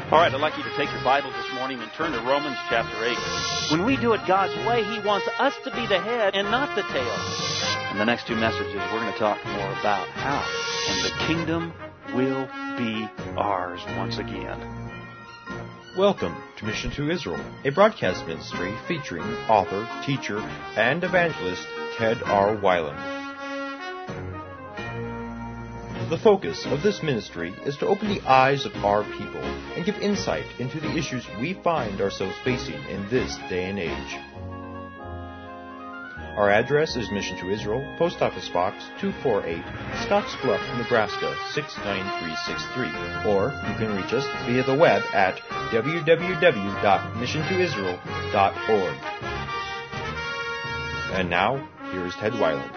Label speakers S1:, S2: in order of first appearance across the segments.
S1: All right, I'd like you to take your Bibles this morning and turn to Romans chapter 8. When we do it God's way, He wants us to be the head and not the tail. In the next two messages, we're going to talk more about how, and the kingdom will be ours once again.
S2: Welcome to Mission to Israel, a broadcast ministry featuring author, teacher, and evangelist Ted R. Weiland. The focus of this ministry is to open the eyes of our people and give insight into the issues we find ourselves facing in this day and age. Our address is Mission to Israel, Post Office Box 248, Scottsbluff, Nebraska 69363. Or you can reach us via the web at www.missiontoisrael.org. And now, here is Ted Weiland.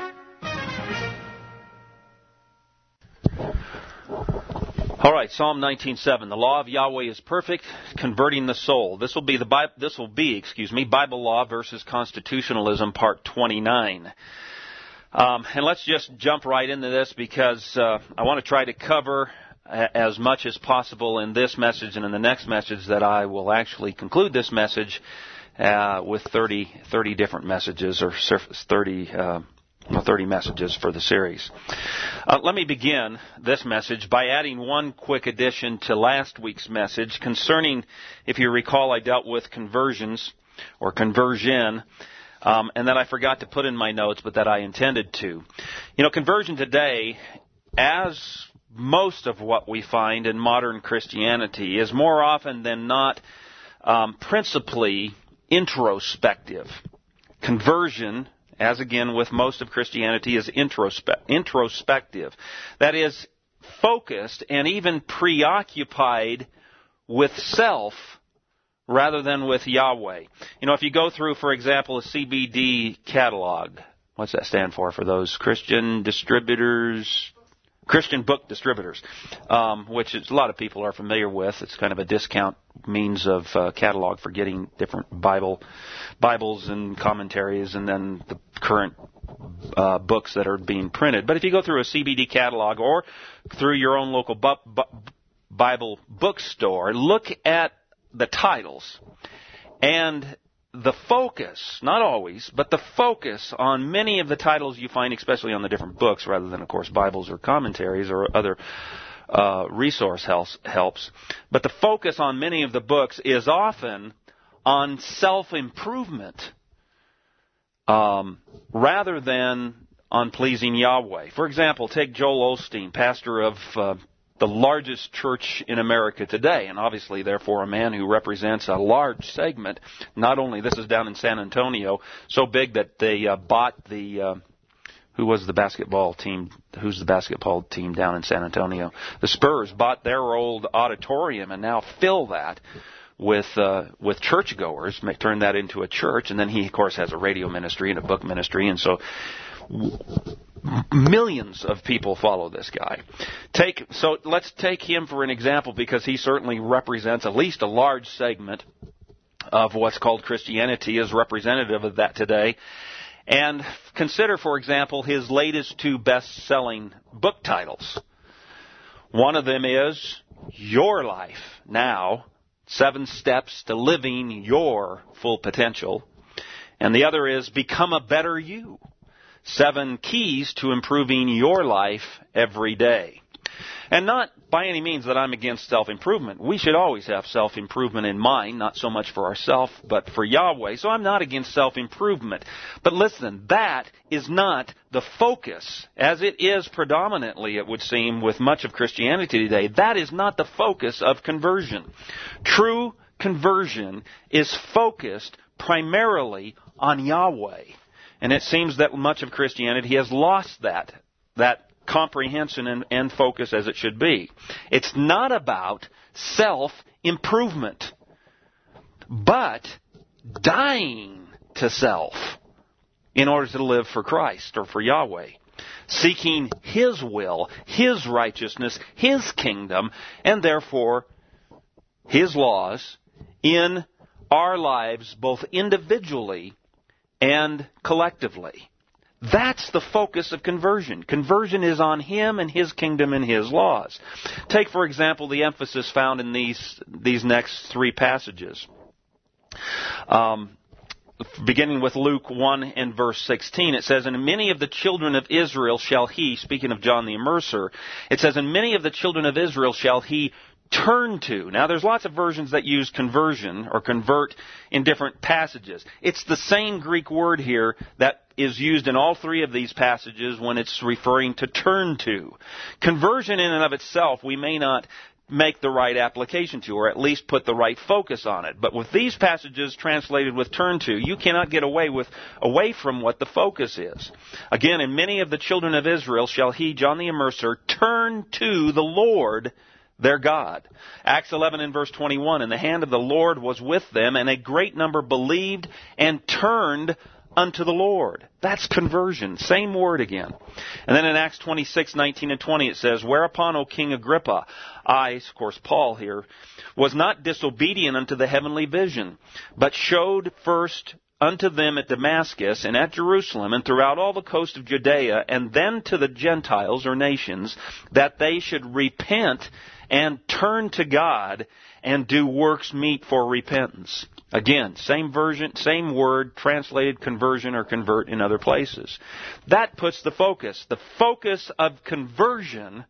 S1: All right, Psalm 19:7. The law of Yahweh is perfect, converting the soul. This will be Bible Law versus Constitutionalism, Part 29. And let's just jump right into this because I want to try to cover as much as possible in this message and in the next message that I will actually conclude this message with 30 different messages or 30 messages for the series. Let me begin this message by adding one quick addition to last week's message concerning, if you recall, I dealt with conversions or conversion, and that I forgot to put in my notes, but that I intended to. You know, conversion today, as most of what we find in modern Christianity, is more often than not principally introspective. Conversion, as again with most of Christianity, is introspective. That is, focused and even preoccupied with self rather than with Yahweh. You know, if you go through, for example, a CBD catalog, what's that stand for those Christian book distributors, which a lot of people are familiar with. It's kind of a discount means of catalog for getting different Bibles and commentaries and then the current books that are being printed. But if you go through a CBD catalog or through your own local Bible bookstore, look at the titles and the focus, not always, but the focus on many of the titles you find, especially on the different books, rather than, of course, Bibles or commentaries or other resource helps. But the focus on many of the books is often on self-improvement rather than on pleasing Yahweh. For example, take Joel Osteen, pastor of the largest church in America today, and obviously, therefore, a man who represents a large segment. Not only, this is down in San Antonio, so big that they bought who's the basketball team down in San Antonio? The Spurs bought their old auditorium and now fill that with churchgoers, turn that into a church, and then he, of course, has a radio ministry and a book ministry, and so millions of people follow this guy. So let's take him for an example because he certainly represents at least a large segment of what's called Christianity is representative of that today. And consider, for example, his latest two best-selling book titles. One of them is Your Life Now, 7 Steps to Living Your Full Potential. And the other is Become a Better You, 7 Keys to Improving Your Life Every Day. And not by any means that I'm against self-improvement. We should always have self-improvement in mind, not so much for ourselves, but for Yahweh. So I'm not against self-improvement. But listen, that is not the focus, as it is predominantly, it would seem, with much of Christianity today. That is not the focus of conversion. True conversion is focused primarily on Yahweh. And it seems that much of Christianity has lost that comprehension and focus as it should be. It's not about self-improvement, but dying to self in order to live for Christ or for Yahweh, seeking His will, His righteousness, His kingdom, and therefore His laws in our lives both individually and collectively. That's the focus of conversion. Conversion is on Him and His kingdom and His laws. Take, for example, the emphasis found in these next three passages. Beginning with Luke 1 and verse 16, it says, "And many of the children of Israel shall he," speaking of John the Immerser, it says, "And many of the children of Israel shall he turn to." Now, there's lots of versions that use conversion or convert in different passages. It's the same Greek word here that is used in all three of these passages when it's referring to turn to. Conversion in and of itself, we may not make the right application to, or at least put the right focus on it. But with these passages translated with turn to, you cannot get away from what the focus is. Again, "And many of the children of Israel shall he," John the Immerser, "turn to the Lord their God." Acts 11 and verse 21, "And the hand of the Lord was with them, and a great number believed and turned unto the Lord." That's conversion. Same word again. And then in Acts 26, 19 and 20 it says, "Whereupon, O King Agrippa, I," of course Paul here, "was not disobedient unto the heavenly vision, but showed first unto them at Damascus and at Jerusalem and throughout all the coast of Judea, and then to the Gentiles or nations, that they should repent and turn to God and do works meet for repentance." Again, same version, same word, translated conversion or convert in other places. That puts the focus. The focus of conversion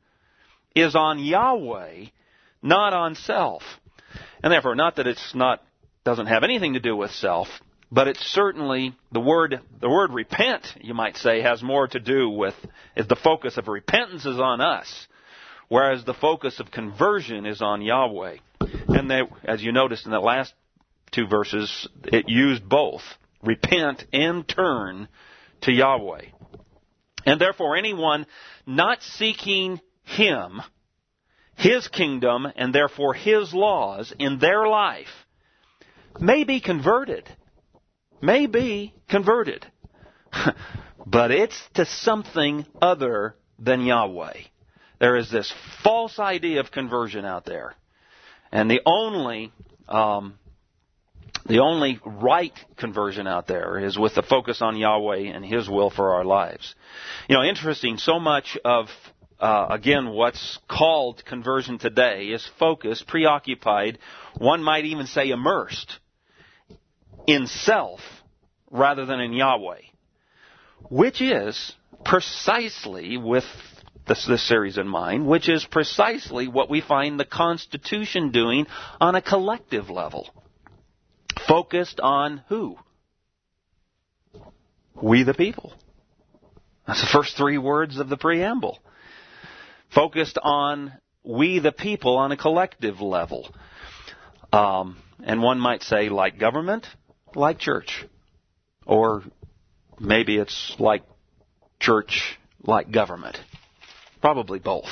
S1: is on Yahweh, not on self. And therefore, not that doesn't have anything to do with self, but it's certainly the word repent, you might say, has more to do with, is the focus of repentance is on us, whereas the focus of conversion is on Yahweh. And they, as you noticed in the last two verses, it used both, repent and turn to Yahweh. And therefore, anyone not seeking Him, His kingdom, and therefore His laws in their life may be converted. But it's to something other than Yahweh. There is this false idea of conversion out there. And the only right conversion out there is with the focus on Yahweh and His will for our lives. You know, interesting, so much of, again, what's called conversion today is focused, preoccupied, one might even say immersed in self rather than in Yahweh, which is precisely, with this series in mind, which is precisely what we find the Constitution doing on a collective level. Focused on who? We the people. That's the first three words of the preamble. Focused on we the people on a collective level. And one might say like government, like church. Or maybe it's like church, like government. Probably both.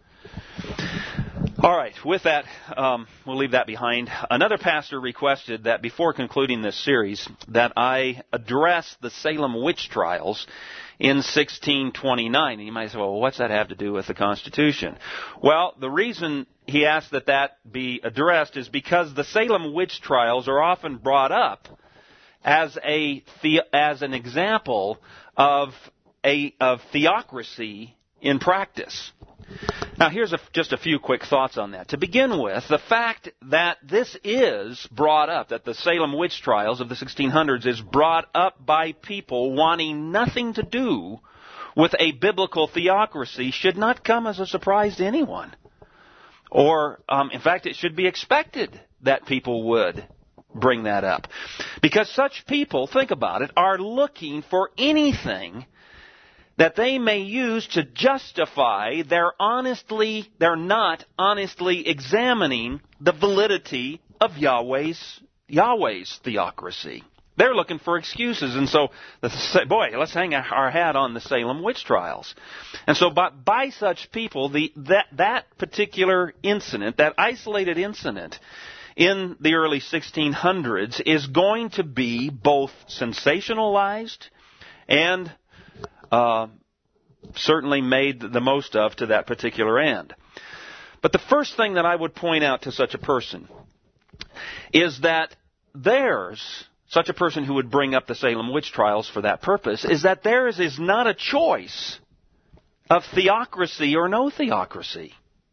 S1: All right, with that, we'll leave that behind. Another pastor requested that before concluding this series, that I address the Salem witch trials in 1629. And you might say, well, what's that have to do with the Constitution? Well, the reason he asked that be addressed is because the Salem witch trials are often brought up as an example of theocracy in practice. Now, here's just a few quick thoughts on that. To begin with, the fact that this is brought up, that the Salem witch trials of the 1600s is brought up by people wanting nothing to do with a biblical theocracy should not come as a surprise to anyone. Or, in fact, it should be expected that people would bring that up. Because such people, think about it, are looking for anything that they may use to justify their not honestly examining the validity of Yahweh's theocracy. They're looking for excuses, and so, let's hang our hat on the Salem witch trials. And so by such people, that particular incident, that isolated incident in the early 1600s is going to be both sensationalized and certainly made the most of to that particular end. But the first thing that I would point out to such a person is that theirs, such a person who would bring up the Salem witch trials for that purpose, is that theirs is not a choice of theocracy or no theocracy,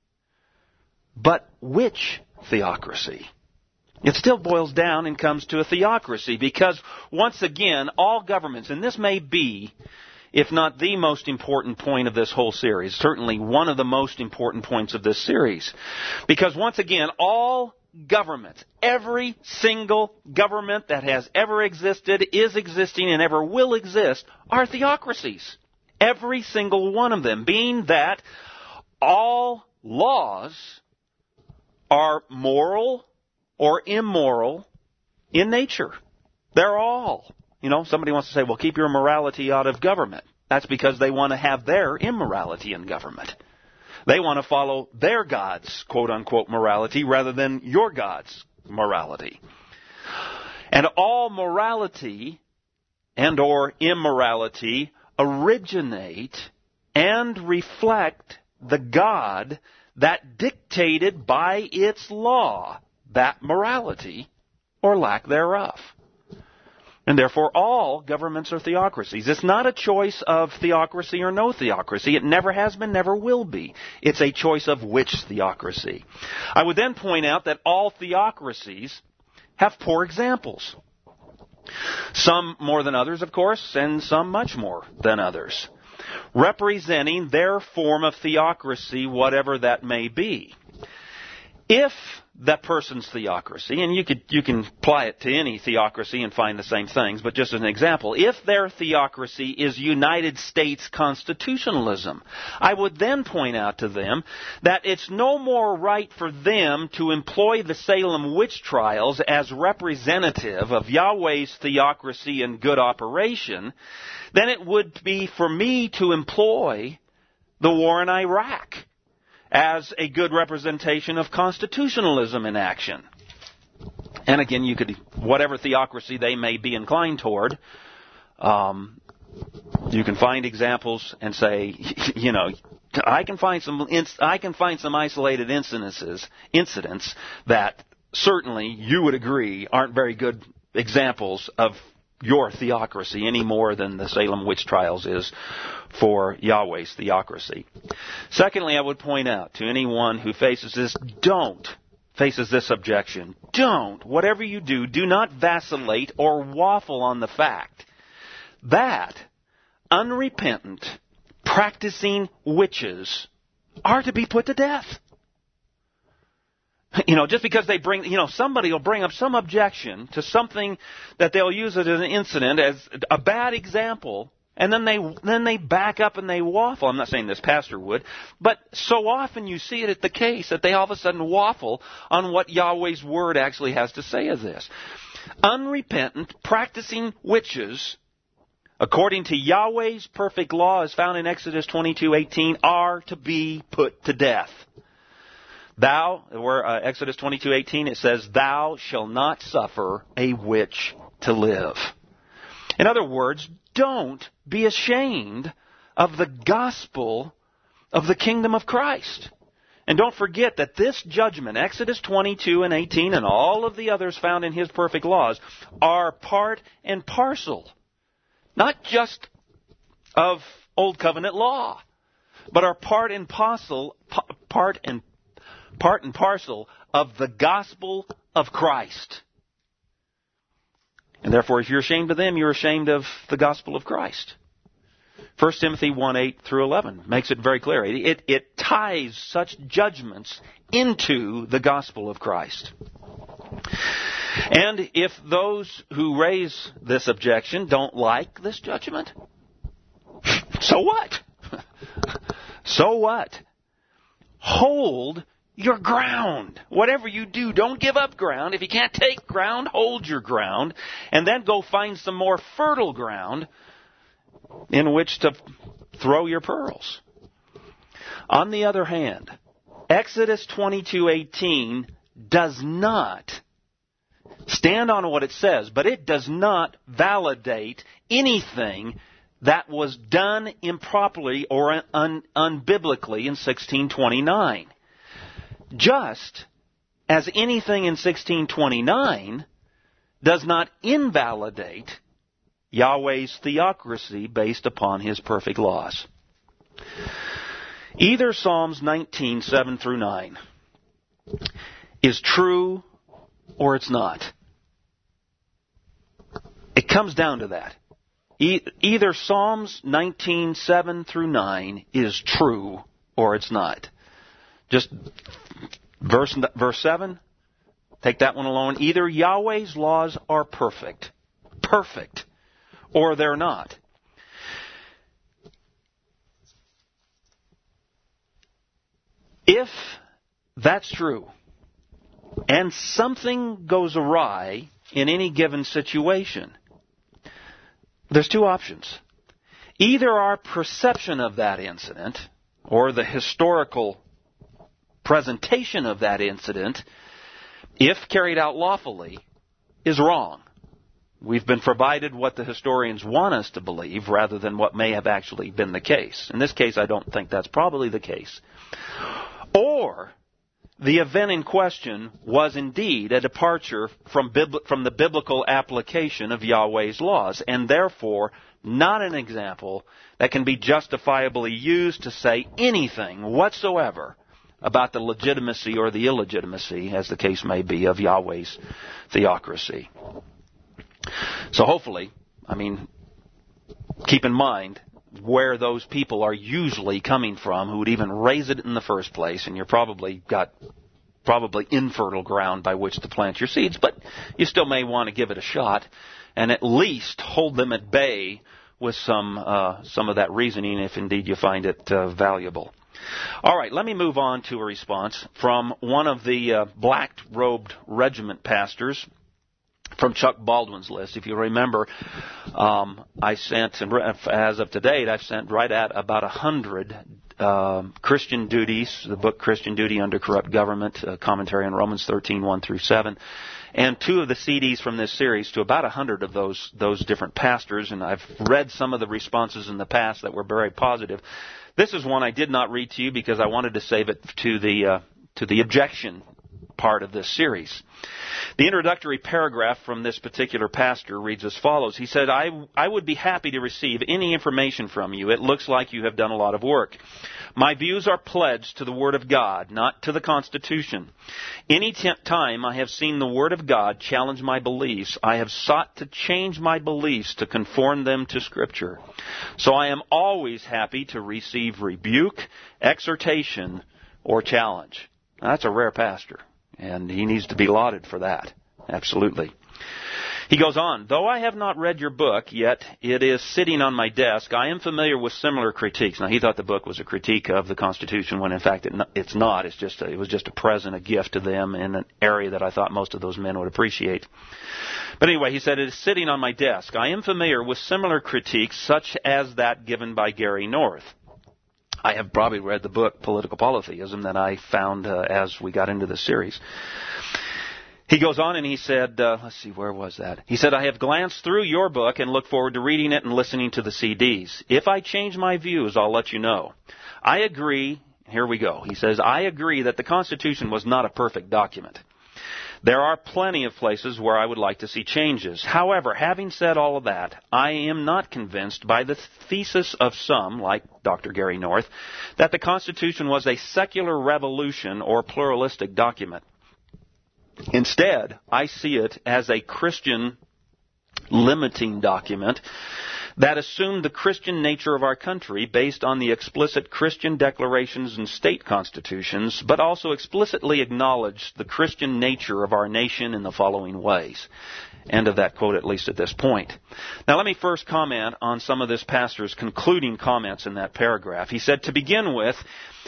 S1: but which theocracy. It still boils down and comes to a theocracy because, once again, all governments, and this may be, if not the most important point of this whole series, certainly one of the most important points of this series, because, once again, all governments, every single government that has ever existed, is existing, and ever will exist, are theocracies. Every single one of them, being that all laws are moral or immoral in nature. They're all. Somebody wants to say, well, keep your morality out of government. That's because they want to have their immorality in government. They want to follow their God's quote-unquote morality rather than your God's morality. And all morality and or immorality originate and reflect the God that dictated by its law that morality or lack thereof. And therefore all governments are theocracies. It's not a choice of theocracy or no theocracy. It never has been, never will be. It's a choice of which theocracy. I would then point out that all theocracies have poor examples. Some more than others, of course, and some much more than others, representing their form of theocracy, whatever that may be. If that person's theocracy, and you can apply it to any theocracy and find the same things, but just as an example, if their theocracy is United States constitutionalism, I would then point out to them that it's no more right for them to employ the Salem witch trials as representative of Yahweh's theocracy and good operation than it would be for me to employ the war in Iraq as a good representation of constitutionalism in action. And again, you could, whatever theocracy they may be inclined toward, you can find examples and say, I can find some isolated incidents that certainly you would agree aren't very good examples of your theocracy any more than the Salem witch trials is for Yahweh's theocracy. Secondly, I would point out to anyone who faces this objection, whatever you do not vacillate or waffle on the fact that unrepentant, practicing witches are to be put to death. Just because they bring, somebody will bring up some objection to something that they'll use as an incident, as a bad example, and then they back up and they waffle. I'm not saying this pastor would, but so often you see it at the case that they all of a sudden waffle on what Yahweh's word actually has to say of this. Unrepentant, practicing witches, according to Yahweh's perfect law as found in Exodus 22:18, are to be put to death. Exodus 22:18, it says, "Thou shalt not suffer a witch to live." In other words, don't be ashamed of the gospel of the kingdom of Christ. And don't forget that this judgment, Exodus 22:18, and all of the others found in His perfect laws, are part and parcel, not just of Old Covenant law, but are part and parcel of the gospel of Christ. And therefore, if you're ashamed of them, you're ashamed of the gospel of Christ. 1 Timothy 1:8 through 11 makes it very clear. It ties such judgments into the gospel of Christ. And if those who raise this objection don't like this judgment, so what? So what? Hold your ground. Whatever you do, don't give up ground. If you can't take ground, hold your ground, and then go find some more fertile ground in which to throw your pearls. On the other hand, Exodus 22:18 does not stand on what it says, but it does not validate anything that was done improperly or unbiblically in 1629. Just as anything in 1629 does not invalidate Yahweh's theocracy based upon His perfect laws. Either Psalms 19, 7 through 9 is true or it's not. It comes down to that. Either Psalms 19, 7 through 9 is true or it's not. Just verse 7, take that one alone. Either Yahweh's laws are perfect, or they're not. If that's true, and something goes awry in any given situation, there's two options. Either our perception of that incident, or the historical presentation of that incident, if carried out lawfully, is wrong. We've been provided what the historians want us to believe rather than what may have actually been the case. In this case, I don't think that's probably the case. Or the event in question was indeed a departure from the biblical application of Yahweh's laws, and therefore not an example that can be justifiably used to say anything whatsoever about the legitimacy or the illegitimacy, as the case may be, of Yahweh's theocracy. So hopefully, keep in mind where those people are usually coming from who would even raise it in the first place, and you're probably infertile ground by which to plant your seeds, but you still may want to give it a shot and at least hold them at bay with some of that reasoning if indeed you find it valuable. All right, let me move on to a response from one of the black-robed regiment pastors from Chuck Baldwin's list. If you remember, I sent, as of today, I've sent right at about 100 Christian Duties, the book Christian Duty Under Corrupt Government, commentary on Romans 13, 1 through 7, and 2 of the CDs from this series to about 100 of those different pastors, and I've read some of the responses in the past that were very positive. This is one I did not read to you because I wanted to save it to the objection part of this series. The introductory paragraph from this particular pastor reads as follows. He said, I would be happy to receive any information from you. It looks like you have done a lot of work. My views are pledged to the Word of God, not to the Constitution. Any time I have seen the Word of God challenge my beliefs, I have sought to change my beliefs to conform them to Scripture. So I am always happy to receive rebuke, exhortation, or challenge. Now, that's a rare pastor, and he needs to be lauded for that. Absolutely. He goes on, though I have not read your book, yet it is sitting on my desk, I am familiar with similar critiques. Now, he thought the book was a critique of the Constitution when, in fact, it's not. It was just a present, a gift to them in an area that I thought most of those men would appreciate. But anyway, he said, it is sitting on my desk. I am familiar with similar critiques, such as that given by Gary North. I have probably read the book Political Polytheism that I found as we got into the series. He goes on and he said, let's see, where was that? He said, I have glanced through your book and look forward to reading it and listening to the CDs. If I change my views, I'll let you know. I agree, here we go. He says, I agree that the Constitution was not a perfect document. There are plenty of places where I would like to see changes. However, having said all of that, I am not convinced by the thesis of some, like Dr. Gary North, that the Constitution was a secular revolution or pluralistic document. Instead, I see it as a Christian limiting document that assumed the Christian nature of our country based on the explicit Christian declarations and state constitutions, but also explicitly acknowledged the Christian nature of our nation in the following ways. End of that quote, at least at this point. Now let me first comment on some of this pastor's concluding comments in that paragraph. He said, to begin with,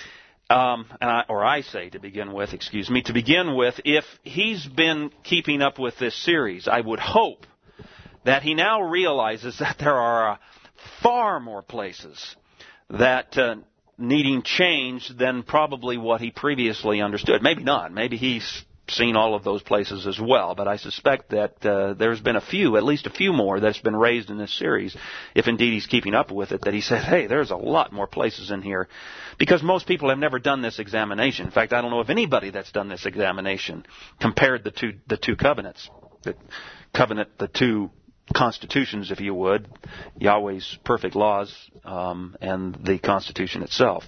S1: to begin with, if he's been keeping up with this series, I would hope that he now realizes that there are far more places that needing change than probably what he previously understood. Maybe not. Maybe he's seen all of those places as well, but I suspect that there's been at least a few more that's been raised in this series, if indeed he's keeping up with it, that he said, hey, there's a lot more places in here, because most people have never done this examination. In fact, I don't know of anybody that's done this examination, compared the two covenants. covenant, the two constitutions, if you would, Yahweh's perfect laws and the Constitution itself.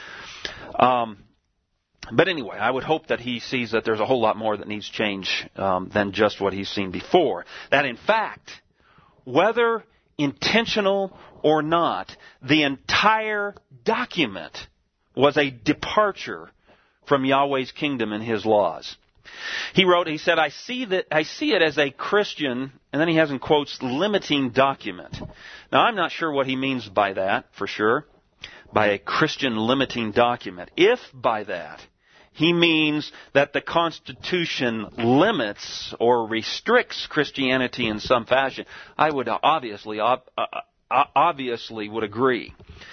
S1: But anyway, I would hope that he sees that there's a whole lot more that needs change than just what he's seen before. That in fact, whether intentional or not, the entire document was a departure from Yahweh's kingdom and His laws. He said, I see it as a Christian, and then he has in quotes, limiting document. Now, I'm not sure what he means by that, for sure, by a Christian limiting document. If by that he means that the Constitution limits or restricts Christianity in some fashion, I would obviously would agree.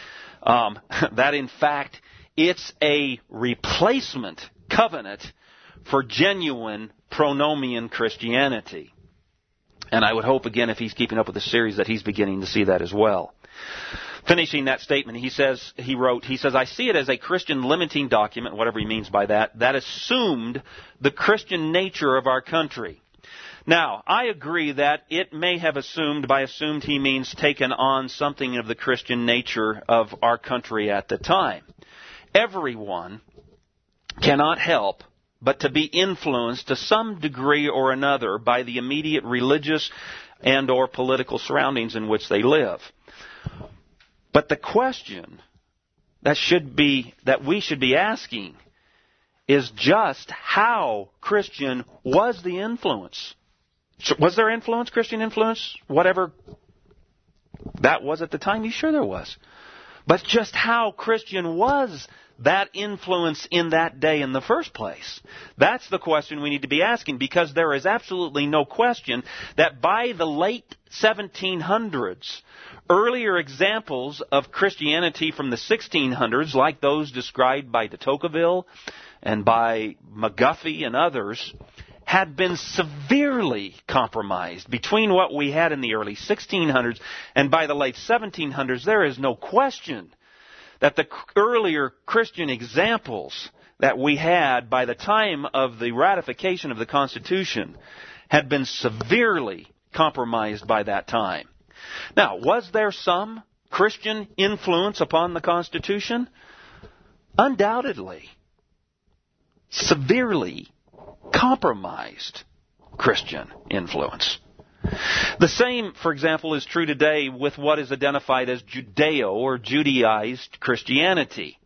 S1: That in fact, it's a replacement covenant for genuine pronomian Christianity. And I would hope, again, if he's keeping up with the series, that he's beginning to see that as well. Finishing that statement, he says, I see it as a Christian limiting document, whatever he means by that assumed the Christian nature of our country. Now, I agree that it may have assumed, by assumed he means taken on something of the Christian nature of our country at the time. Everyone cannot help but to be influenced to some degree or another by the immediate religious and or political surroundings in which they live. But the question that we should be asking is just how Christian was the influence. Was there influence, Christian influence, whatever that was at the time? Sure there was. But just how Christian was that influence in that day in the first place? That's the question we need to be asking, because there is absolutely no question that by the late 1700s, earlier examples of Christianity from the 1600s, like those described by de Tocqueville and by McGuffey and others, had been severely compromised. Between what we had in the early 1600s and by the late 1700s, there is no question that the earlier Christian examples that we had by the time of the ratification of the Constitution had been severely compromised by that time. Now, was there some Christian influence upon the Constitution? Undoubtedly. Severely compromised Christian influence. The same, for example, is true today with what is identified as Judeo or Judaized Christianity.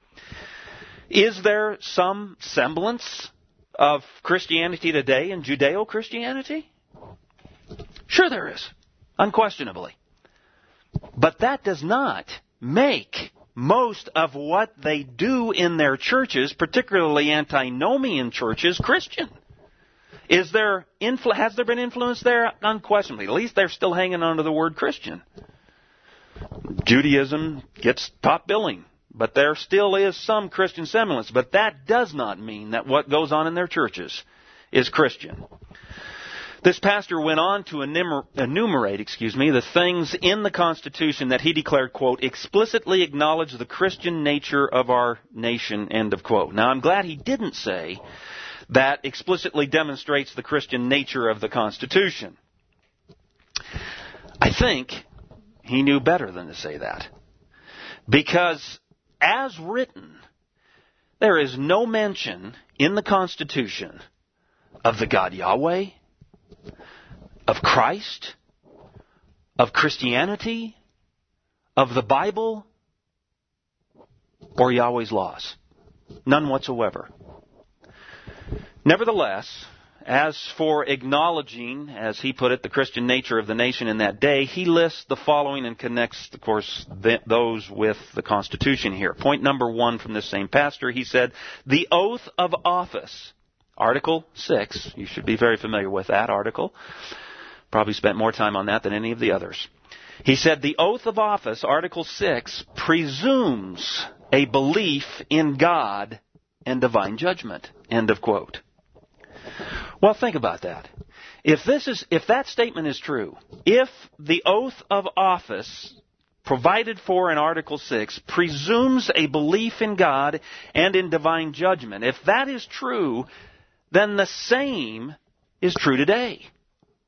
S1: Is there some semblance of Christianity today in Judeo-Christianity? Sure there is, unquestionably. But that does not make most of what they do in their churches, particularly antinomian churches, Christian. Has there been influence there? Unquestionably. At least they're still hanging on to the word Christian. Judaism gets top billing, but there still is some Christian semblance. But that does not mean that what goes on in their churches is Christian. This pastor went on to enumerate the things in the Constitution that he declared, quote, explicitly acknowledge the Christian nature of our nation, end of quote. Now, I'm glad he didn't say that explicitly demonstrates the Christian nature of the Constitution. I think he knew better than to say that. Because, as written, there is no mention in the Constitution of the God Yahweh, of Christ, of Christianity, of the Bible, or Yahweh's laws. None whatsoever. Nevertheless, as for acknowledging, as he put it, the Christian nature of the nation in that day, he lists the following and connects, of course, those with the Constitution here. Point number 1 from this same pastor, he said, the oath of office, Article 6, you should be very familiar with that article. Probably spent more time on that than any of the others. He said, the oath of office, Article 6, presumes a belief in God and divine judgment, end of quote. Well, think about that. If that statement is true, if the oath of office provided for in Article 6 presumes a belief in God and in divine judgment, if that is true, then the same is true today.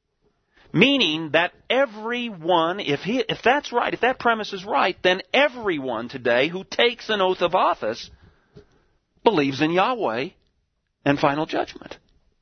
S1: Meaning that everyone, if that's right, if that premise is right, then everyone today who takes an oath of office believes in Yahweh and final judgment.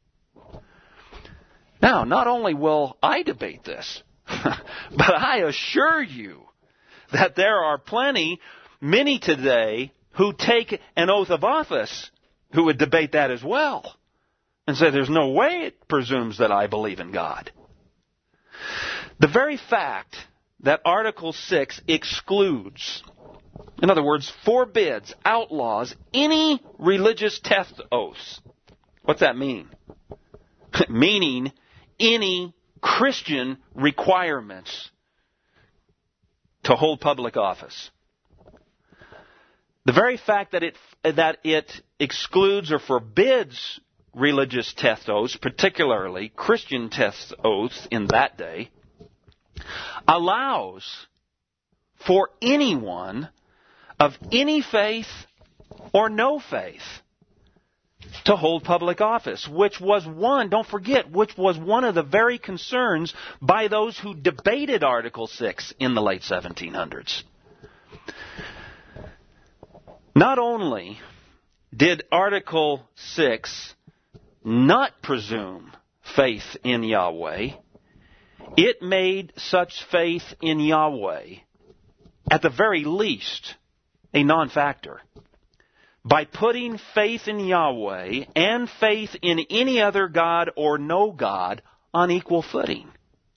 S1: Now, not only will I debate this, but I assure you that there are many today who take an oath of office who would debate that as well and say there's no way it presumes that I believe in God. The very fact that Article 6 excludes, in other words, forbids, outlaws any religious test oaths. What's that mean? Meaning any Christian requirements to hold public office. The very fact that it excludes or forbids religious test oaths, particularly Christian test oaths in that day, allows for anyone of any faith or no faith to hold public office, which was one of the very concerns by those who debated Article 6 in the late 1700s. Not only did Article 6 not presume faith in Yahweh, it made such faith in Yahweh, at the very least, a non-factor. By putting faith in Yahweh and faith in any other God or no God on equal footing.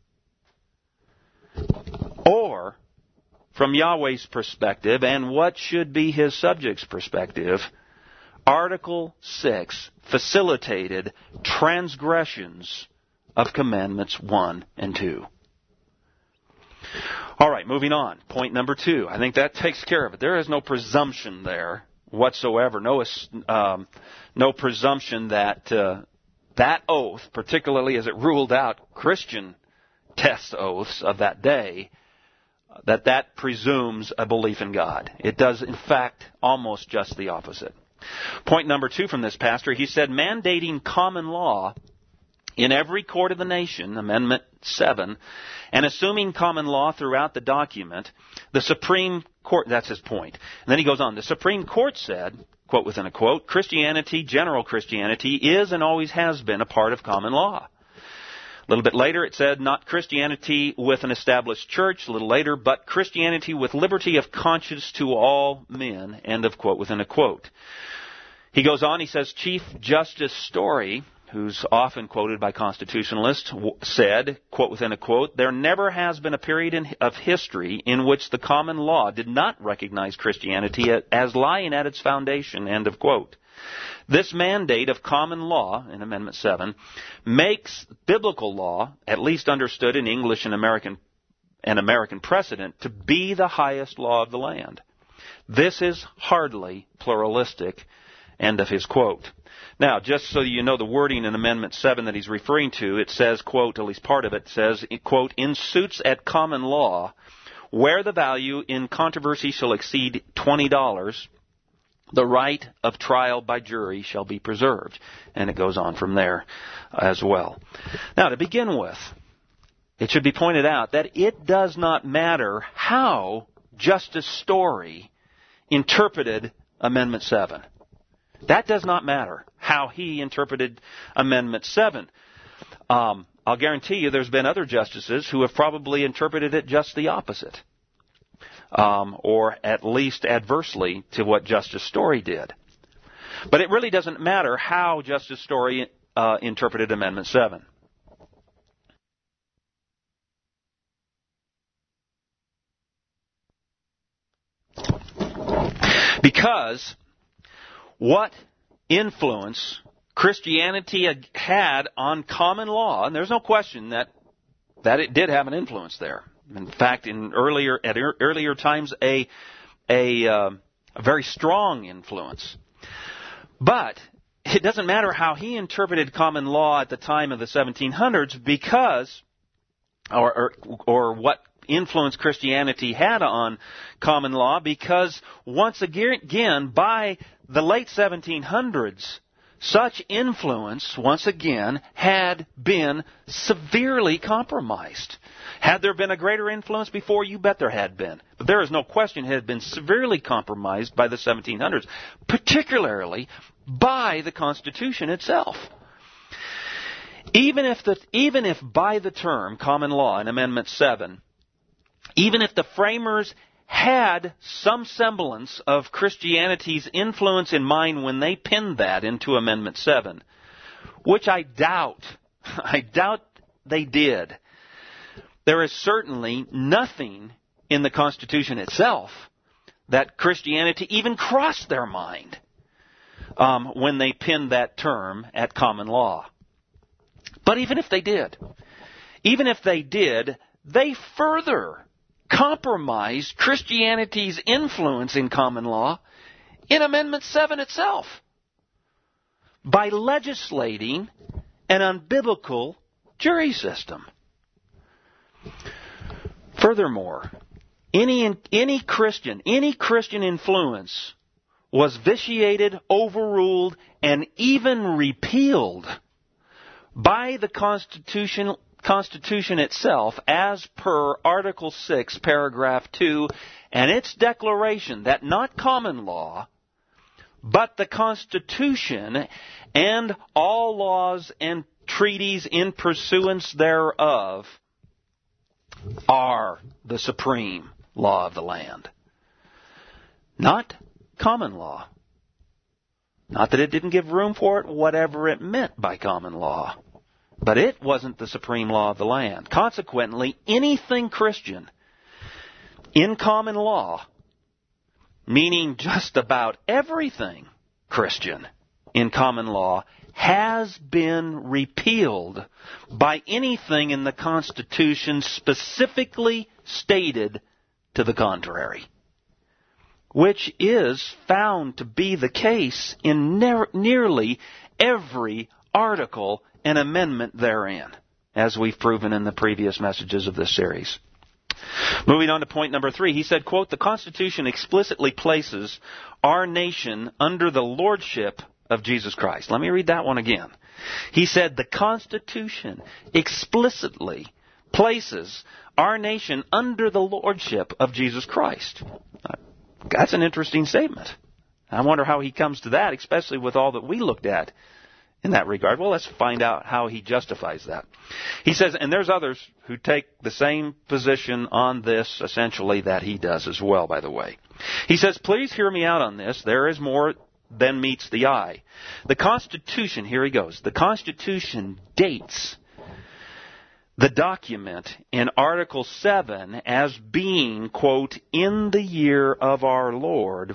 S1: Or, from Yahweh's perspective, and what should be His subjects' perspective, Article 6 facilitated transgressions of Commandments 1 and 2. All right, moving on. Point number 2. I think that takes care of it. There is no presumption there whatsoever. No presumption that that oath, particularly as it ruled out Christian test oaths of that day, that presumes a belief in God. It does, in fact, almost just the opposite. Point number 2 from this pastor, he said, mandating common law in every court of the nation, Amendment 7, and assuming common law throughout the document, the Supreme Court, that's his point. And then he goes on, the Supreme Court said, quote within a quote, Christianity, general Christianity, is and always has been a part of common law. A little bit later it said, not Christianity with an established church, a little later, but Christianity with liberty of conscience to all men, end of quote within a quote. He goes on, he says, Chief Justice Story, who's often quoted by constitutionalists, said, quote within a quote, there never has been a period of history in which the common law did not recognize Christianity as lying at its foundation, end of quote. This mandate of common law, in Amendment 7, makes biblical law, at least understood in English and American precedent, to be the highest law of the land. This is hardly pluralistic, end of his quote. Now, just so you know the wording in Amendment 7 that he's referring to, it says, quote, at least part of it says, quote, in suits at common law, where the value in controversy shall exceed $20, the right of trial by jury shall be preserved. And it goes on from there as well. Now, to begin with, it should be pointed out that it does not matter how Justice Story interpreted Amendment 7. That does not matter how he interpreted Amendment 7. I'll guarantee you there's been other justices who have probably interpreted it just the opposite, or at least adversely to what Justice Story did. But it really doesn't matter how Justice Story interpreted Amendment 7. Because what influence Christianity had on common law, and there's no question that it did have an influence there. In fact, at earlier times, a very strong influence. But it doesn't matter how he interpreted common law at the time of the 1700s, because, or what influence Christianity had on common law, because once again, by the late 1700s, such influence, once again, had been severely compromised. Had there been a greater influence before? You bet there had been. But there is no question it had been severely compromised by the 1700s, particularly by the Constitution itself. Even if by the term common law in Amendment 7, even if the framers had some semblance of Christianity's influence in mind when they pinned that into Amendment 7, which I doubt they did, there is certainly nothing in the Constitution itself that Christianity even crossed their mind when they pinned that term at common law. But even if they did, they further compromised Christianity's influence in common law in Amendment 7 itself by legislating an unbiblical jury system. Furthermore, any Christian influence was vitiated, overruled, and even repealed by the Constitution itself as per Article 6, Paragraph 2, and its declaration that not common law, but the Constitution and all laws and treaties in pursuance thereof are the supreme law of the land. Not common law. Not that it didn't give room for it, whatever it meant by common law. But it wasn't the supreme law of the land. Consequently, anything Christian in common law, meaning just about everything Christian in common law, has been repealed by anything in the Constitution specifically stated to the contrary, which is found to be the case in nearly every article and amendment therein, as we've proven in the previous messages of this series. Moving on to point number 3, he said, quote, the Constitution explicitly places our nation under the lordship of Jesus Christ. Let me read that one again. He said the Constitution explicitly places our nation under the lordship of Jesus Christ. That's an interesting statement. I wonder how he comes to that, especially with all that we looked at in that regard. Well, let's find out how he justifies that. He says, and there's others who take the same position on this, essentially, that he does as well, by the way. He says, please hear me out on this. There is more than meets the eye. The Constitution, here he goes, the Constitution dates the document in Article 7 as being, quote, in the year of our Lord,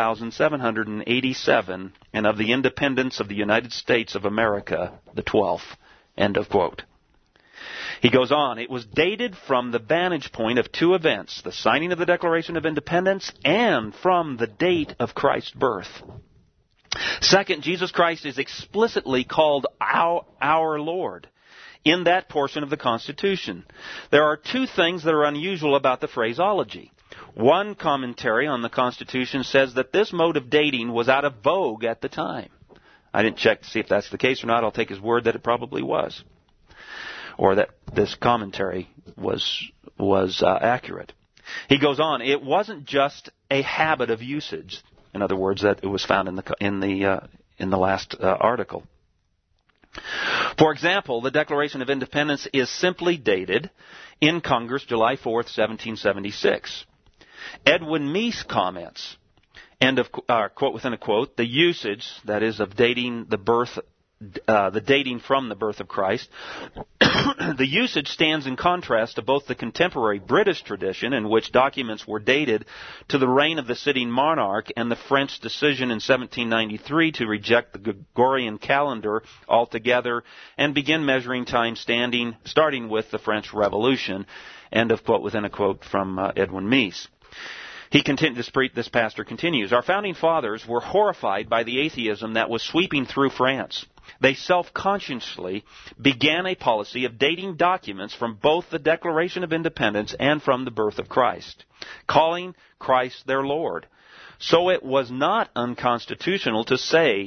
S1: 1787, and of the independence of the United States of America, the 12th, end of quote. He goes on, it was dated from the vantage point of two events, the signing of the Declaration of Independence and from the date of Christ's birth. Second, Jesus Christ is explicitly called our Lord in that portion of the Constitution. There are two things that are unusual about the phraseology. One commentary on the Constitution says that this mode of dating was out of vogue at the time. I didn't check to see if that's the case or not. I'll take his word that it probably was, or that this commentary was accurate. He goes on, it wasn't just a habit of usage. In other words, that it was found in the last article. For example, the Declaration of Independence is simply dated in Congress July 4th, 1776. Edwin Meese comments, quote within a quote, the usage, that is, of dating the dating from the birth of Christ, the usage stands in contrast to both the contemporary British tradition, in which documents were dated to the reign of the sitting monarch, and the French decision in 1793 to reject the Gregorian calendar altogether and begin measuring time starting with the French Revolution, end of quote within a quote from Edwin Meese. This pastor continues, our founding fathers were horrified by the atheism that was sweeping through France. They self-consciously began a policy of dating documents from both the Declaration of Independence and from the birth of Christ, calling Christ their Lord. So it was not unconstitutional to say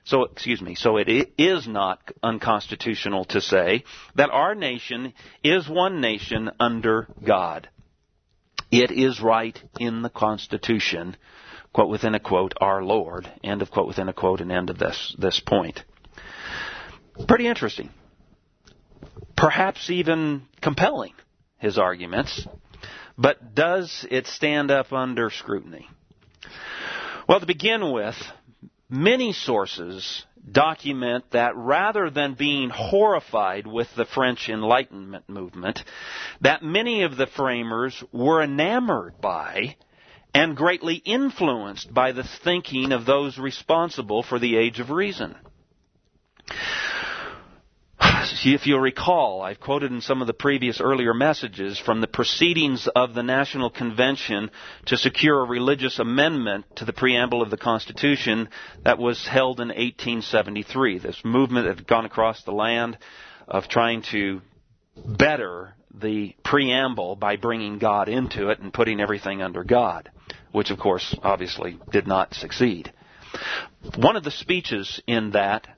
S1: So it is not unconstitutional to say that our nation is one nation under God. It is right in the Constitution, quote within a quote, our Lord, end of quote within a quote, and end of this point. Pretty interesting. Perhaps even compelling, his arguments. But does it stand up under scrutiny? Well, to begin with, many sources document that rather than being horrified with the French Enlightenment movement, that many of the framers were enamored by and greatly influenced by the thinking of those responsible for the Age of Reason. If you'll recall, I've quoted in some of the earlier messages from the proceedings of the National Convention to secure a religious amendment to the preamble of the Constitution that was held in 1873. This movement had gone across the land of trying to better the preamble by bringing God into it and putting everything under God, which of course obviously did not succeed. One of the speeches in that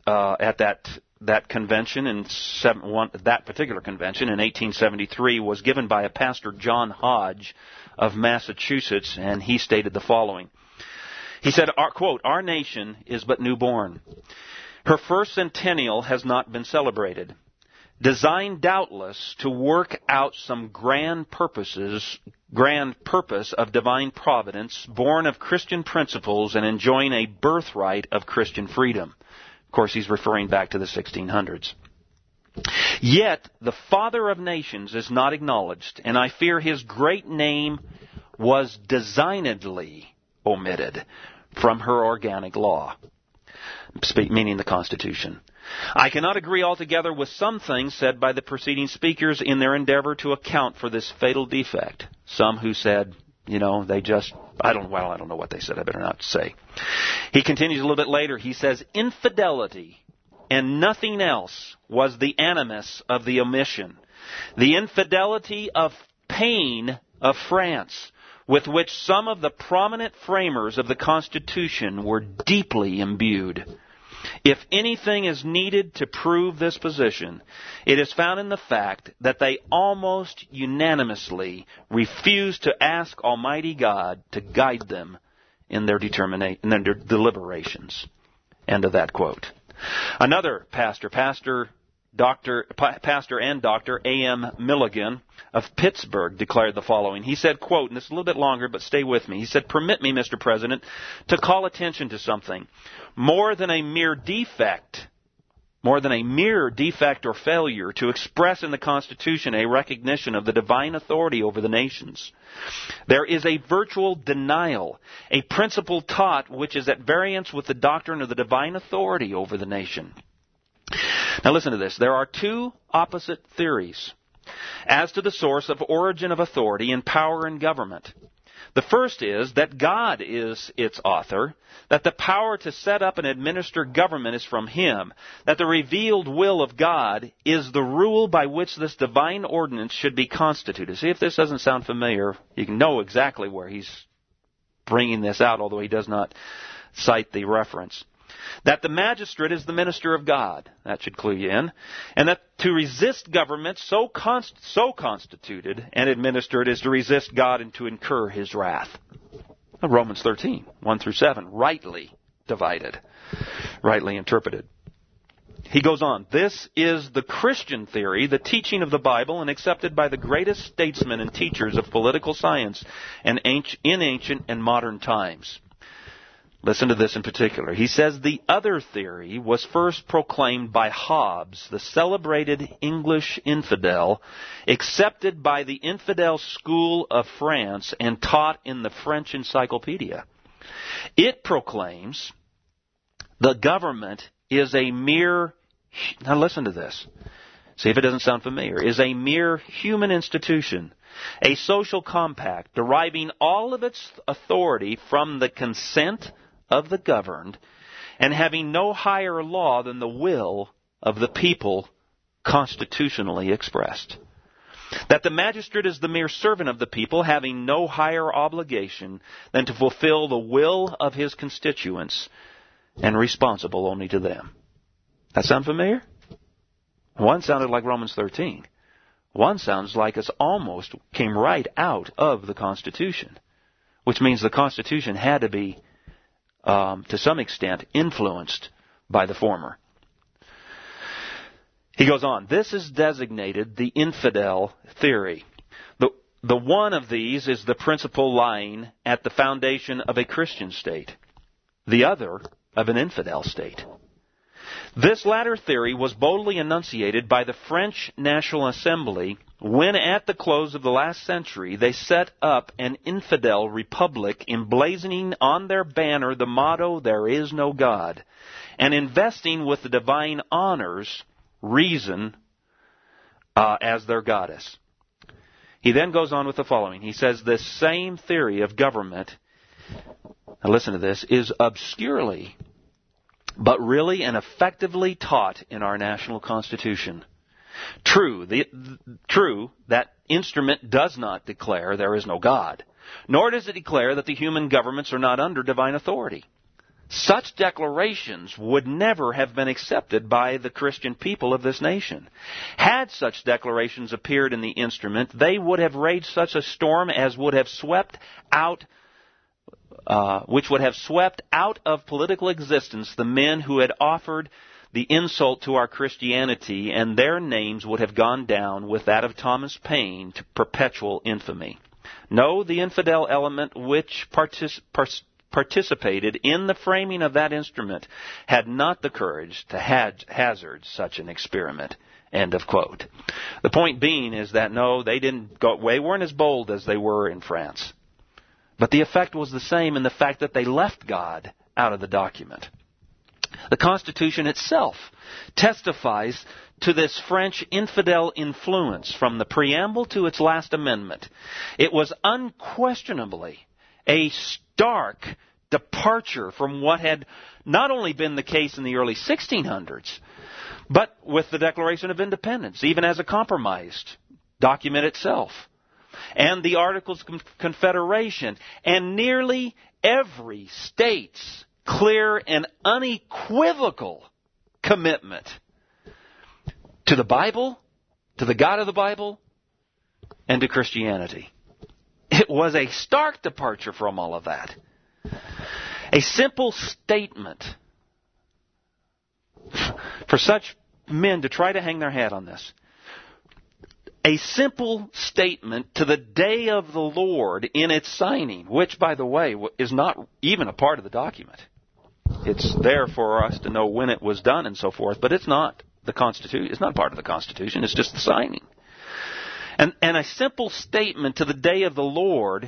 S1: that convention that particular convention in 1873 was given by a pastor, John Hodge of Massachusetts, and he stated the following. He said, quote, "Our nation is but newborn. Her first centennial has not been celebrated. Designed doubtless to work out some grand purpose of divine providence, born of Christian principles and enjoying a birthright of Christian freedom." Of course, he's referring back to the 1600s. "Yet the Father of Nations is not acknowledged, and I fear his great name was designedly omitted from her organic law," meaning the Constitution. "I cannot agree altogether with some things said by the preceding speakers in their endeavor to account for this fatal defect." Some who said, I don't know what they said, I better not say. He continues a little bit later. He says, "Infidelity and nothing else was the animus of the omission. The infidelity of Paine of France, with which some of the prominent framers of the Constitution were deeply imbued. If anything is needed to prove this position, it is found in the fact that they almost unanimously refused to ask Almighty God to guide them in their deliberations." End of that quote. Another pastor and Dr. A.M. Milligan of Pittsburgh declared the following. He said, quote, and this is a little bit longer, but stay with me. He said, "Permit me, Mr. President, to call attention to something. More than a mere defect or failure to express in the Constitution a recognition of the divine authority over the nations. There is a virtual denial, a principle taught which is at variance with the doctrine of the divine authority over the nation." Now listen to this. There are two opposite theories as to the source of origin of authority and power in government. The first is that God is its author, that the power to set up and administer government is from Him, that the revealed will of God is the rule by which this divine ordinance should be constituted. See, if this doesn't sound familiar, you can know exactly where he's bringing this out, although he does not cite the reference. That the magistrate is the minister of God. That should clue you in. And that to resist government so constituted and administered is to resist God and to incur His wrath. Romans 13, 1 through 7, rightly divided, rightly interpreted. He goes on, "This is the Christian theory, the teaching of the Bible, and accepted by the greatest statesmen and teachers of political science in ancient and modern times." Listen to this in particular. He says the other theory was first proclaimed by Hobbes, the celebrated English infidel, accepted by the infidel school of France and taught in the French Encyclopedia. It proclaims the government is a mere, now listen to this, see if it doesn't sound familiar, is a mere human institution, a social compact deriving all of its authority from the consent of the governed, and having no higher law than the will of the people constitutionally expressed. That the magistrate is the mere servant of the people, having no higher obligation than to fulfill the will of his constituents, and responsible only to them. That sound familiar? One sounded like Romans 13. One sounds like it almost came right out of the Constitution, which means the Constitution had to be, to some extent, influenced by the former. He goes on, this is designated the infidel theory. The one of these is the principle lying at the foundation of a Christian state, the other of an infidel state. This latter theory was boldly enunciated by the French National Assembly when, at the close of the last century, they set up an infidel republic emblazoning on their banner the motto, "There is no God," and investing with the divine honors reason as their goddess. He then goes on with the following. He says, this same theory of government, now listen to this, is obscurely but really and effectively taught in our national Constitution. True, that instrument does not declare there is no God, nor does it declare that the human governments are not under divine authority. Such declarations would never have been accepted by the Christian people of this nation. Had such declarations appeared in the instrument, they would have raised such a storm as would have swept out which would have swept out of political existence the men who had offered the insult to our Christianity, and their names would have gone down with that of Thomas Paine to perpetual infamy. No, the infidel element which participated in the framing of that instrument had not the courage to hazard such an experiment. End of quote. The point being is that no, they weren't as bold as they were in France. But the effect was the same in the fact that they left God out of the document. The Constitution itself testifies to this French infidel influence from the preamble to its last amendment. It was unquestionably a stark departure from what had not only been the case in the early 1600s, but with the Declaration of Independence, even as a compromised document itself, and the Articles of Confederation, and nearly every state's clear and unequivocal commitment to the Bible, to the God of the Bible, and to Christianity. It was a stark departure from all of that. A simple statement for such men to try to hang their hat on this. A simple statement to the day of the Lord in its signing, which, by the way, is not even a part of the document. It's there for us to know when it was done and so forth, but it's not the Constitution. It's not part of the Constitution. It's just the signing. And a simple statement to the day of the Lord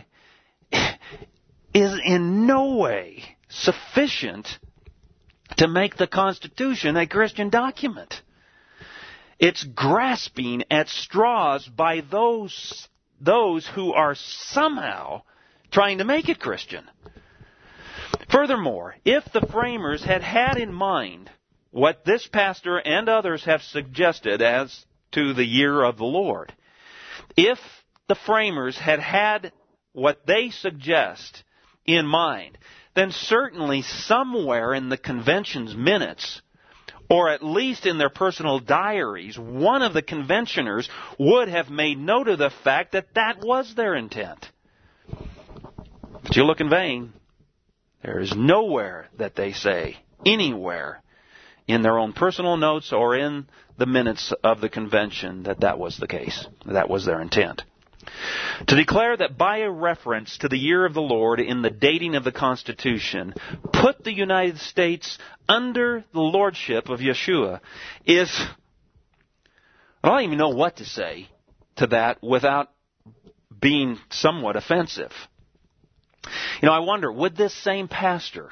S1: is in no way sufficient to make the Constitution a Christian document. It's grasping at straws by those who are somehow trying to make it Christian. Furthermore, if the framers had had in mind what this pastor and others have suggested as to the year of the Lord, if the framers had had what they suggest in mind, then certainly somewhere in the convention's minutes, or at least in their personal diaries, one of the conventioners would have made note of the fact that that was their intent. But you look in vain. There is nowhere that they say, anywhere, in their own personal notes or in the minutes of the convention, that that was the case. That was their intent. To declare that by a reference to the year of the Lord in the dating of the Constitution put the United States under the lordship of Yeshua is, I don't even know what to say to that without being somewhat offensive. You know, I wonder, would this same pastor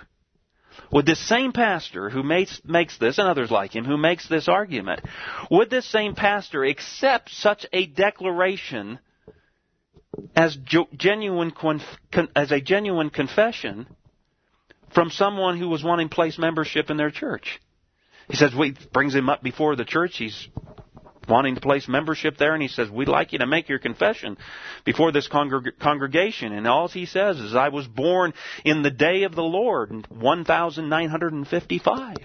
S1: who makes this, and others like him, who makes this argument, would this same pastor accept such a declaration as a genuine confession from someone who was wanting to place membership in their church? He says, brings him up before the church. He's wanting to place membership there, and he says, we'd like you to make your confession before this congregation. And all he says is, I was born in the day of the Lord, 1955.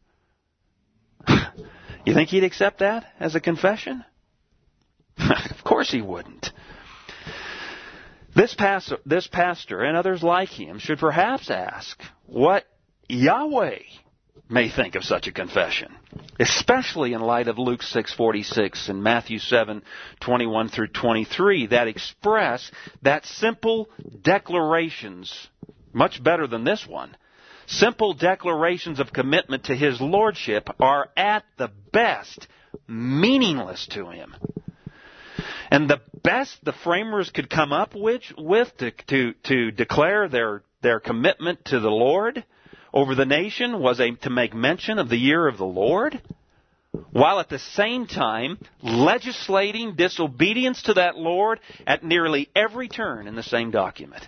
S1: You think he'd accept that as a confession? Of course he wouldn't. This pastor and others like him should perhaps ask what Yahweh may think of such a confession, especially in light of Luke 6:46 and Matthew 7:21 through 23 that express that simple declarations, much better than this one. Simple declarations of commitment to His Lordship are at the best meaningless to Him. And the best the framers could come up with to declare their commitment to the Lord over the nation was to make mention of the year of the Lord, while at the same time legislating disobedience to that Lord at nearly every turn in the same document.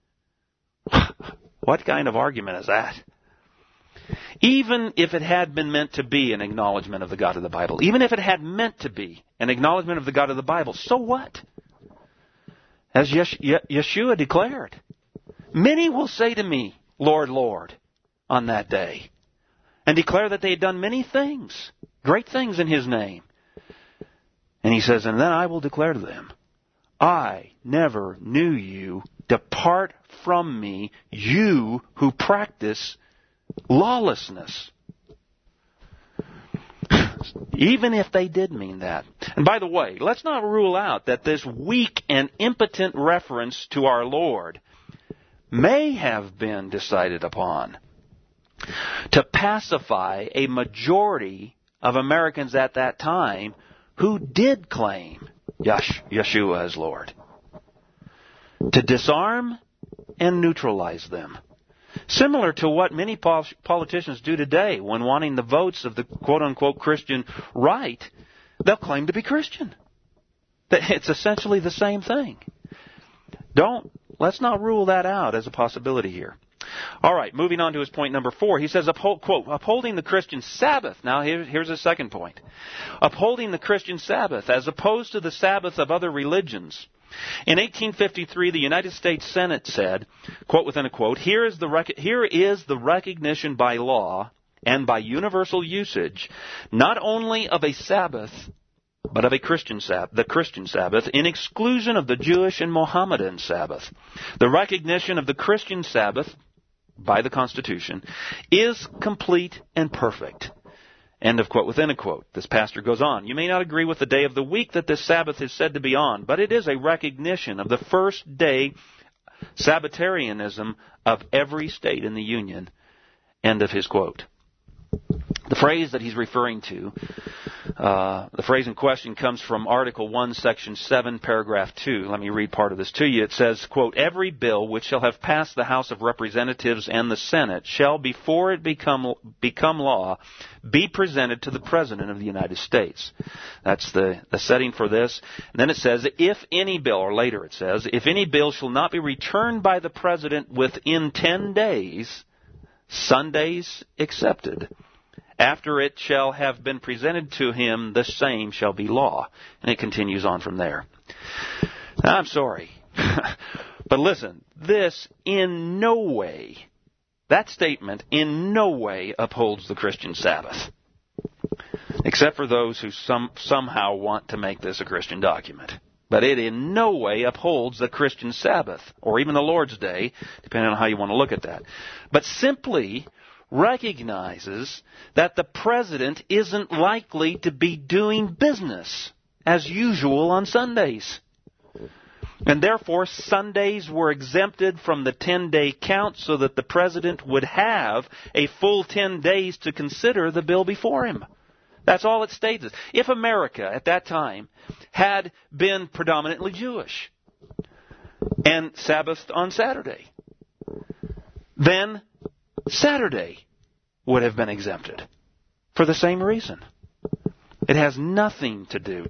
S1: What kind of argument is that? Even if it had been meant to be an acknowledgement of the God of the Bible, even if it had meant to be an acknowledgement of the God of the Bible, so what? As Yeshua declared, many will say to me, Lord, Lord, on that day, and declare that they had done many things, great things in His name. And He says, and then I will declare to them, I never knew you. Depart from me, you who practice lawlessness. Even if they did mean that. And by the way, let's not rule out that this weak and impotent reference to our Lord may have been decided upon to pacify a majority of Americans at that time who did claim Yeshua as Lord. To disarm and neutralize them. Similar to what many politicians do today when wanting the votes of the quote-unquote Christian right, they'll claim to be Christian. It's essentially the same thing. Let's not rule that out as a possibility here. All right, moving on to his point number 4. He says, quote, upholding the Christian Sabbath. Now, here's his second point. Upholding the Christian Sabbath as opposed to the Sabbath of other religions. In 1853, the United States Senate said, quote within a quote, here is the recognition by law and by universal usage, not only of a Sabbath, but of a Christian Sabbath, the Christian Sabbath, in exclusion of the Jewish and Mohammedan Sabbath. The recognition of the Christian Sabbath by the Constitution is complete and perfect. End of quote within a quote. This pastor goes on. You may not agree with the day of the week that this Sabbath is said to be on, but it is a recognition of the first day Sabbatarianism of every state in the Union. End of his quote. The phrase that he's referring to, the phrase in question comes from Article 1, Section 7, Paragraph 2. Let me read part of this to you. It says, quote, every bill which shall have passed the House of Representatives and the Senate shall, before it become law, be presented to the President of the United States. That's the setting for this. And then it says, if any bill, or later it says, if any bill shall not be returned by the President within 10 days, Sundays excepted, after it shall have been presented to him, the same shall be law. And it continues on from there. Now, I'm sorry. But listen, this in no way, that statement in no way upholds the Christian Sabbath. Except for those who somehow want to make this a Christian document. But it in no way upholds the Christian Sabbath, or even the Lord's Day, depending on how you want to look at that. But simply recognizes that the President isn't likely to be doing business as usual on Sundays. And therefore, Sundays were exempted from the 10-day count so that the President would have a full 10 days to consider the bill before him. That's all it states. If America at that time had been predominantly Jewish and Sabbathed on Saturday, then Saturday would have been exempted for the same reason. It has nothing to do.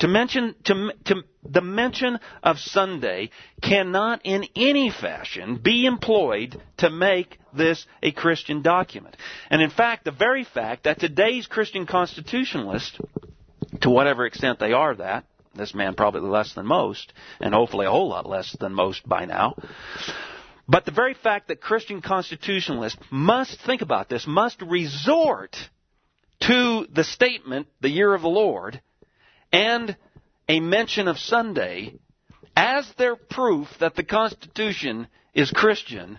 S1: The mention of Sunday cannot in any fashion be employed to make this a Christian document. And in fact, the very fact that today's Christian constitutionalists To whatever extent they are that, this man probably less than most, and hopefully a whole lot less than most by now. But the very fact that Christian constitutionalists must think about this, must resort to the statement, the year of the Lord, and a mention of Sunday as their proof that the Constitution is Christian,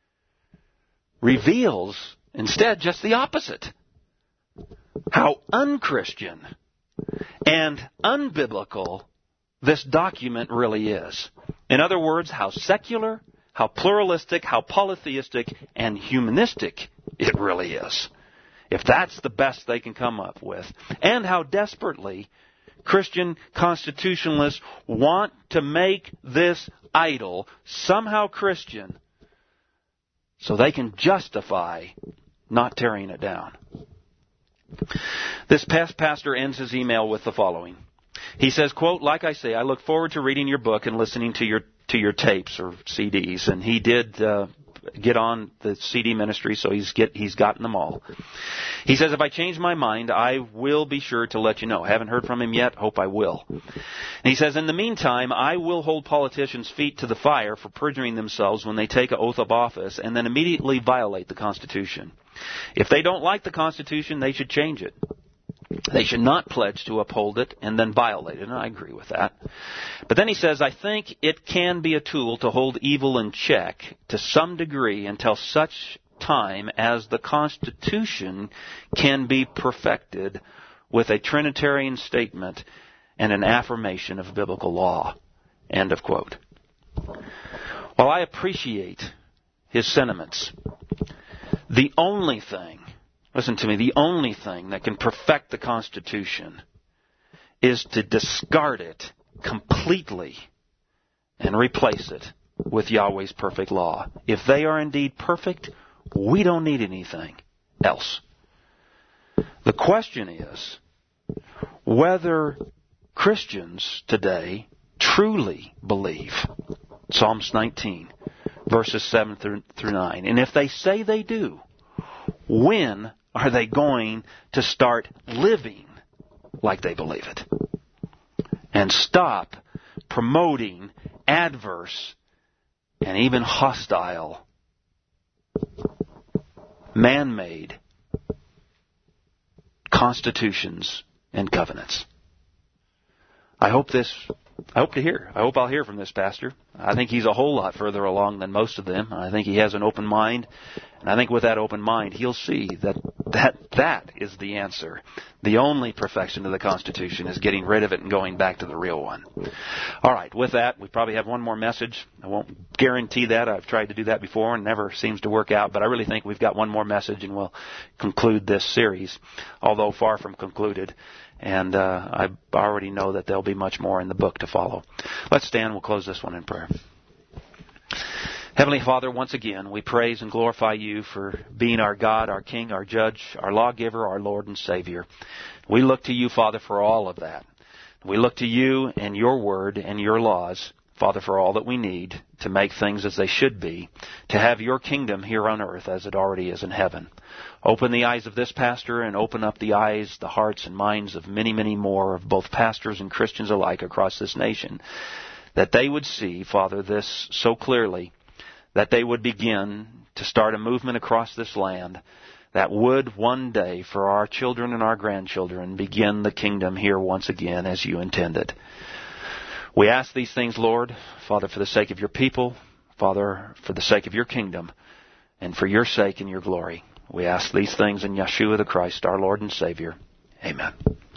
S1: reveals instead just the opposite. How unchristian and unbiblical this document really is. In other words, how secular, how pluralistic, how polytheistic, and humanistic it really is. If that's the best they can come up with. And how desperately Christian constitutionalists want to make this idol somehow Christian so they can justify not tearing it down. This past pastor ends his email with the following. He says, quote, "Like I say, I look forward to reading your book and listening to your tapes or CDs." And he did get on the CD ministry, so he's gotten them all. He says, "If I change my mind, I will be sure to let you know. Haven't heard from him yet. Hope I will." And he says, "In the meantime, I will hold politicians' feet to the fire for perjuring themselves when they take an oath of office and then immediately violate the Constitution. If they don't like the Constitution, they should change it. They should not pledge to uphold it and then violate it." And I agree with that. But then he says, "I think it can be a tool to hold evil in check to some degree until such time as the Constitution can be perfected with a Trinitarian statement and an affirmation of biblical law." End of quote. While I appreciate his sentiments, the only thing, listen to me, the only thing that can perfect the Constitution is to discard it completely and replace it with Yahweh's perfect law. If they are indeed perfect, we don't need anything else. The question is whether Christians today truly believe Psalms 19, verses 7 through 9. And if they say they do, when are they going to start living like they believe it? And stop promoting adverse and even hostile, man-made constitutions and covenants. I hope I'll hear from this pastor. I think he's a whole lot further along than most of them. I think he has an open mind. And I think with that open mind, he'll see that is the answer. The only perfection of the Constitution is getting rid of it and going back to the real one. All right, with that, we probably have one more message. I won't guarantee that. I've tried to do that before and never seems to work out. But I really think we've got one more message and we'll conclude this series, although far from concluded. And I already know that there'll be much more in the book to follow. Let's stand. We'll close this one in prayer. Heavenly Father, once again, we praise and glorify you for being our God, our King, our Judge, our Lawgiver, our Lord and Savior. We look to you, Father, for all of that. We look to you and your word and your laws, Father, for all that we need to make things as they should be, to have your kingdom here on earth as it already is in heaven. Open the eyes of this pastor and open up the eyes, the hearts and minds of many, many more of both pastors and Christians alike across this nation, that they would see, Father, this so clearly, that they would begin to start a movement across this land that would one day, for our children and our grandchildren, begin the kingdom here once again as you intended. We ask these things, Lord, Father, for the sake of your people, Father, for the sake of your kingdom, and for your sake and your glory. We ask these things in Yeshua the Christ, our Lord and Savior. Amen.